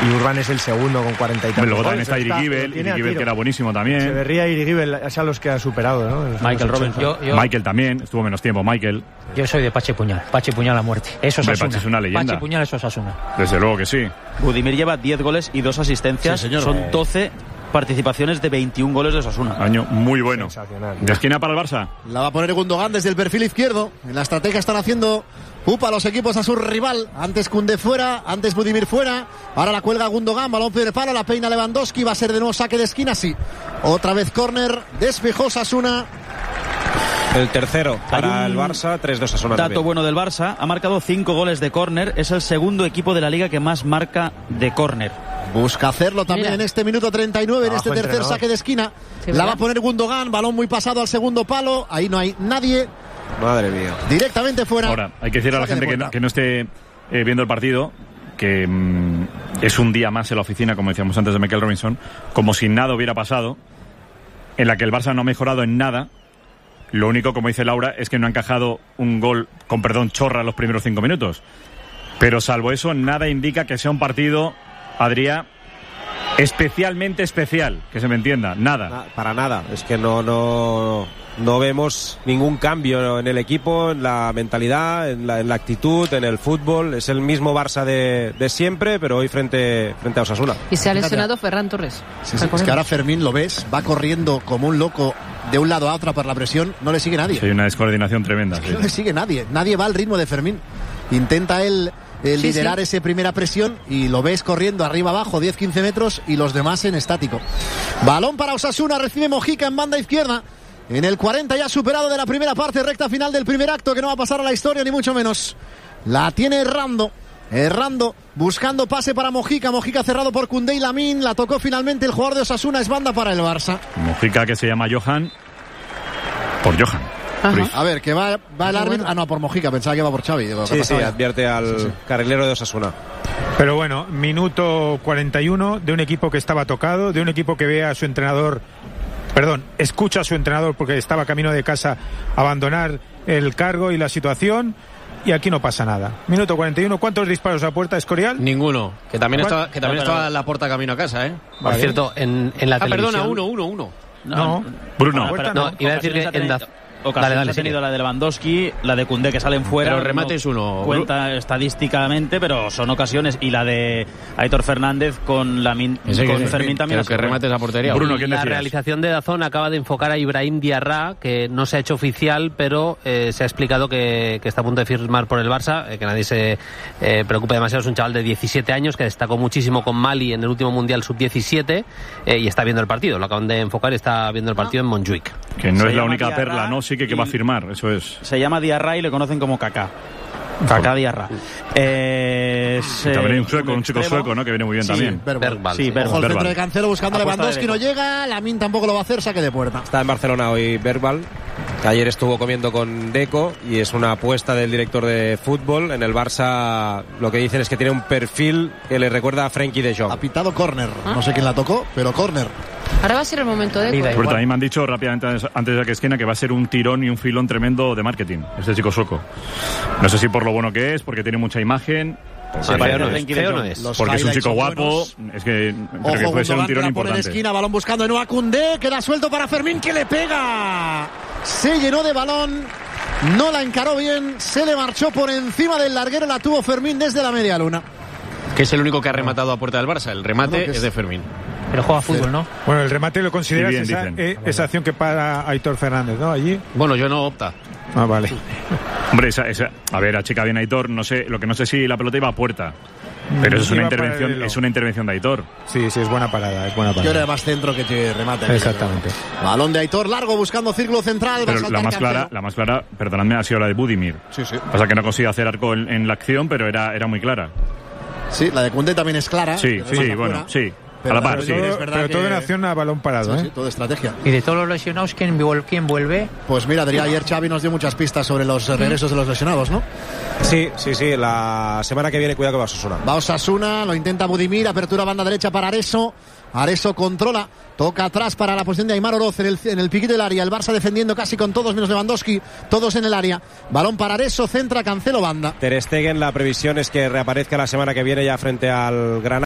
Y Urban es el segundo con 40 y tantos. Luego también está Irigibel, que era buenísimo también. Echeverría y Irigibel es a los que ha superado, ¿no? Michael Robinson. Michael también, estuvo menos tiempo, Michael. Yo soy de Pachi Puñal a muerte. Eso es Osasuna. Pachi es una leyenda. Pachi Puñal es Osasuna. Desde luego que sí. Budimir lleva 10 goles y 2 asistencias. Sí, señor. Son 12 participaciones de 21 goles de Osasuna. Año muy bueno. ¿De esquina para el Barça? La va a poner Gundogan desde el perfil izquierdo. En la estrategia están haciendo pupa los equipos a su rival. Antes Koundé fuera, antes Budimir fuera. Ahora la cuelga Gundogan, balón primer palo, la peina Lewandowski. Va a ser de nuevo saque de esquina, sí. Otra vez córner, despejó Osasuna. El tercero para el Barça, 3-2 Osasuna. Dato también. bueno del Barça, ha marcado 5 goles de córner. Es el segundo equipo de la liga que más marca de córner. Busca hacerlo también en este minuto 39, en este tercer saque de esquina. La va a poner Gundogan, balón muy pasado al segundo palo. Ahí no hay nadie. Madre mía. Directamente fuera. Ahora, hay que decir a la gente que no esté viendo el partido que es un día más en la oficina, como decíamos antes de Michael Robinson, como si nada hubiera pasado, en la que el Barça no ha mejorado en nada. Lo único, como dice Laura, es que no ha encajado un gol, con perdón, chorra en los primeros 5 minutos. Pero salvo eso, nada indica que sea un partido, Adrià, especialmente especial, que se me entienda, nada. Para nada, es que no vemos ningún cambio en el equipo, en la mentalidad, en la actitud, en el fútbol. Es el mismo Barça de siempre, pero hoy frente a Osasuna. Y se ha lesionado Ferran Torres. Sí, es que ahora Fermín, lo ves, va corriendo como un loco de un lado a otro por la presión, no le sigue nadie. Sí, hay una descoordinación tremenda. No le sigue nadie va al ritmo de Fermín. Intenta él liderar esa primera presión y lo ves corriendo arriba abajo 10-15 metros y los demás en estático. Balón para Osasuna, recibe Mojica en banda izquierda. En el 40 ya superado de la primera parte, recta final del primer acto, que no va a pasar a la historia ni mucho menos. La tiene errando, buscando pase para Mojica cerrado por Koundé y Lamine. La tocó finalmente el jugador de Osasuna, es banda para el Barça. Mojica, que se llama Johan por Johan. A ver, que va el árbitro. No, por Mojica, pensaba que va por Xavi. Digo, sí, advierte al carrilero de Osasuna. Pero bueno, minuto 41 de un equipo que estaba tocado, de un equipo que ve a su entrenador, escucha a su entrenador porque estaba camino de casa a abandonar el cargo y la situación. Y aquí no pasa nada. Minuto 41. ¿Cuántos disparos a puerta, Escorial? Ninguno. Que también estaba la puerta camino a casa, ¿eh? Por cierto, en la televisión... Perdona, uno. No. Bruno. No, iba a decir que en Ocasiones ha tenido la de Lewandowski, la de Koundé que salen fuera. Pero remate es uno. Cuenta estadísticamente, pero son ocasiones. Y la de Aitor Fernández con Lamine, con Fermín también. Pero que remate esa portería. Bruno, ¿quién la decías? Realización de Dazón acaba de enfocar a Ibrahim Diarra, que no se ha hecho oficial, pero se ha explicado que está a punto de firmar por el Barça, que nadie se preocupe demasiado. Es un chaval de 17 años que destacó muchísimo con Mali en el último Mundial Sub-17 y está viendo el partido. Lo acaban de enfocar y está viendo el partido en Montjuic. Que no es la única perla, ¿no? Sí que va a firmar, eso es. Se llama Diarra y le conocen como Kaká. Kaká Diarra. También un chico sueco, ¿no? Que viene muy bien también. Verbal. Sí, Ojo, el Verbal. centro de Cancelo buscando a Lewandowski, no llega. Lamine tampoco lo va a hacer, saque de puerta. Está en Barcelona hoy Verbal, que ayer estuvo comiendo con Deco y es una apuesta del director de fútbol. En el Barça lo que dicen es que tiene un perfil que le recuerda a Frenkie de Jong. Ha pitado córner. No sé quién la tocó, pero córner. Ahora va a ser el momento de... Pero también me han dicho rápidamente antes de que esquina que va a ser un tirón y un filón tremendo de marketing, este chico sueco. No sé si por lo bueno que es, porque tiene mucha imagen. Feo no es. Porque es un chico guapo. Es que creo que puede ser un tirón importante. En esquina, balón buscando de nuevo a Koundé, queda suelto para Fermín, que le pega. Se llenó de balón, no la encaró bien, se le marchó por encima del larguero, la tuvo Fermín desde la media luna. Que es el único que ha rematado a puerta del Barça. El remate es de Fermín. Pero juega fútbol, ¿no? Bueno, el remate lo consideras bien, esa acción que para Aitor Fernández, ¿no? Allí. Bueno, yo no opta. Ah, vale. Hombre, a ver, achica bien Aitor, no sé, lo que no sé si la pelota iba a puerta. Pero eso es una intervención de Aitor. Sí, es buena parada, Yo era más centro que remate. Exactamente. Balón de Aitor largo buscando círculo central. Pero la más clara, perdonadme, ha sido la de Budimir. Sí. Pasa que no consigue hacer arco en la acción, pero era muy clara. Sí, la de Koundé también es clara. Sí, bueno, sí. Pero a la par, sí. Pero todo en acción a balón parado, Sí, todo estrategia. ¿Y de todos los lesionados quién vuelve? Pues mira, ayer Xavi nos dio muchas pistas sobre los regresos de los lesionados, ¿no? Sí, la semana que viene cuidado que va Osasuna. Va Osasuna, lo intenta Budimir, apertura banda derecha para Areso. Areso controla, toca atrás para la posición de Aimar Oroz en el piquito del área. El Barça defendiendo casi con todos menos Lewandowski, todos en el área. Balón para Areso, centra, Cancelo, banda. Ter Stegen, la previsión es que reaparezca la semana que viene ya frente al Granada.